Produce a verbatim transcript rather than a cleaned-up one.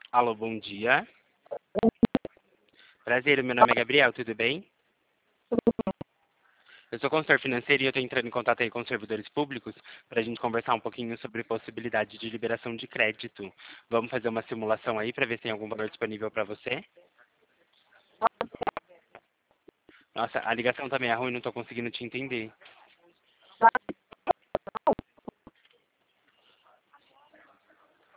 Alô, bom dia. Prazer, meu nome é Gabriel, tudo bem? Eu sou consultor financeiro e eu estou entrando em contato aí com os servidores públicos para a gente conversar um pouquinho sobre possibilidade de liberação de crédito. Vamos fazer uma simulação aí para ver se tem algum valor disponível para você? Nossa, a ligação também é ruim, não estou conseguindo te entender.